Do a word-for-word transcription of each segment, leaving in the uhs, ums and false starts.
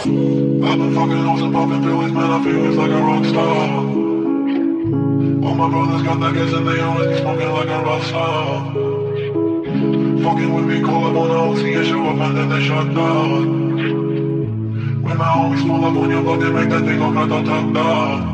I've been fucking hoes and popping pills, man, I feel it's like a rock star. All my brothers got that gas and they always be smoking like a rock star. Fucking with me, call up on the O C and show up and then they shut down. When my homies pull up on your block, they make that thing go grata-ta-ta.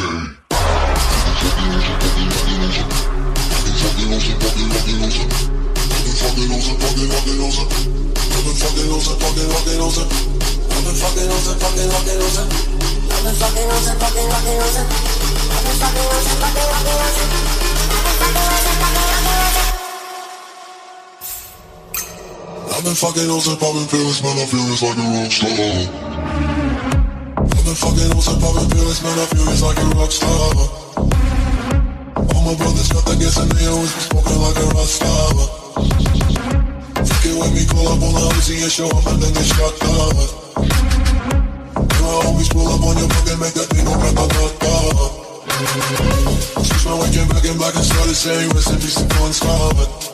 I've been fucking hoes and popping pills, man, I feel it's like a rock star. I've been fucking hoes and popping pills, man, I feel it's like a rock star. All my brothers got that gas and they always be smoking like a rock star. Fucking with me, call up on the Uzi and show up and then they shut down. And my homies pull up on your block and make that thing go grata-ta-ta. Switch my waking back in black and started saying rest in peace to Bon Scott.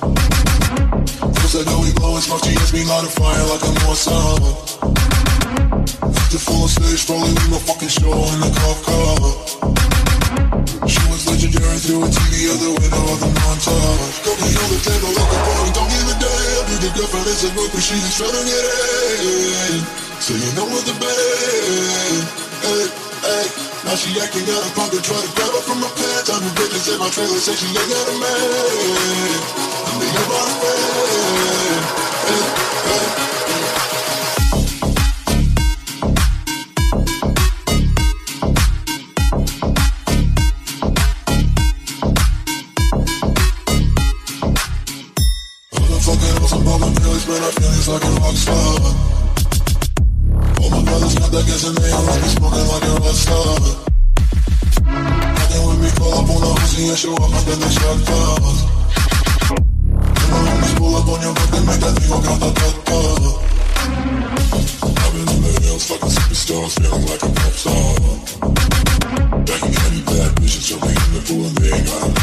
I know we blowing smoke, G S me light a fire like I'm on summer. After full on stage, probably leave my fucking show in the cop car. She was legendary through a T V out the window of the montage. Cookie on the table like a party, don't give a damn. Do the girlfriend is a group, but she just tryna get in. So you know what the band. Hey, hey. Now she acting out of pocket, try to grab her from my pants. I'm the bitches in my trailer, say she ain't got a man. I'm the young body man. Hey, hey. I've been fucking with some poppin' pills, man, I feel it's like a rock star. All my brothers got that gas and they always be smoking like a rock star. Fucking with me, call up on the Uzi and show up and then they shut down. And my homies pull up on your block and make that thing go grata-ta-ta. I've been in the hills, fucking superstars, feeling like a pop star.